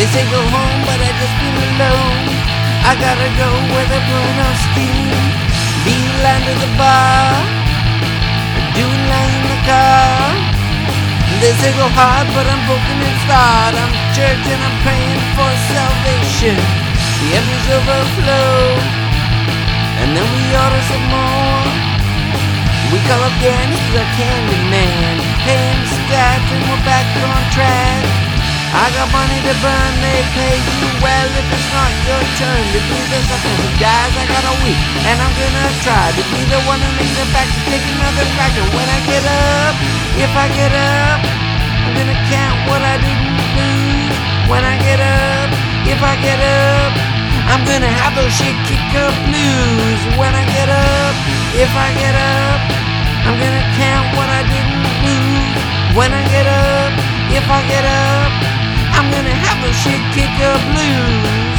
They say go home, but I just feel alone. I gotta go where they're blowing off steam. Beeline to the bar, doing line in the car. They say go hard, but I'm broken and scarred. I'm church and I'm praying for salvation. The embers overflow, and then we order some more. We call up Dan, he's our candy man. Pay him stats and we're back on track. I got money to burn, they pay you well. If it's not your turn to be the sucker who dies, I got a week, and I'm gonna try to be the one who makes it back to take another crack. And when I get up, if I get up, I'm gonna count what I didn't lose. When I get up, if I get up, I'm gonna have those shit kick up blues. When I get up, if I get up, I'm gonna count what I didn't lose. When I get up, if I get up, I'm gonna have those shit kick up blues.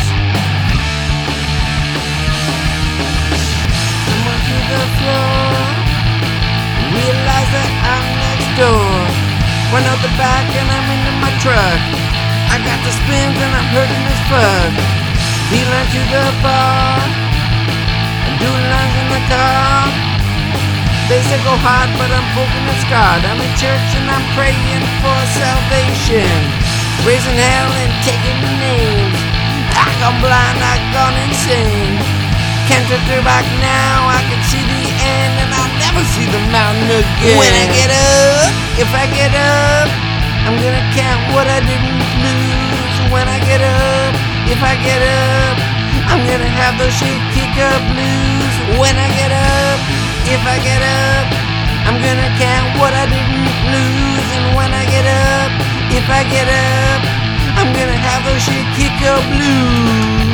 Someone to the floor, realize that I'm next door. Run out the back and I'm into my truck. I got the spins and I'm hurting as fuck. Beeline to the bar, I'm doing lines in the car. They say go hard, but I'm broken and scarred. I'm in church and I'm praying for salvation, raising hell and taking names. I gone blind, I gone insane. Can't turn back now, I can see the end, and I'll never see the mountain again. When I get up, if I get up, I'm gonna count what I didn't lose. When I get up, if I get up, I'm gonna have those shit kick up blues. When I get up, if I get up, I'm gonna count what I didn't lose. And when I get up, if I get up, I'm gonna have those shit kick up blues.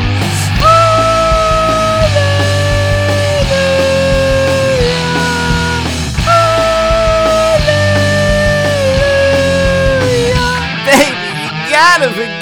Gotta forgive